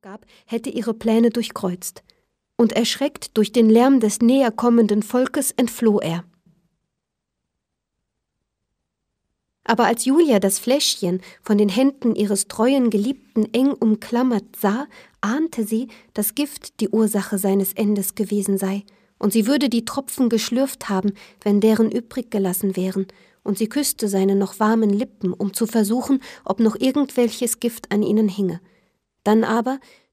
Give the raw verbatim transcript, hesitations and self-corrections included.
gab, hätte ihre Pläne durchkreuzt. Und erschreckt durch den Lärm des näher kommenden Volkes entfloh er. Aber als Julia das Fläschchen von den Händen ihres treuen Geliebten eng umklammert sah, ahnte sie, dass Gift die Ursache seines Endes gewesen sei, und sie würde die Tropfen geschlürft haben, wenn deren übrig gelassen wären, und sie küsste seine noch warmen Lippen, um zu versuchen, ob noch irgendwelches Gift an ihnen hinge. Dann aber,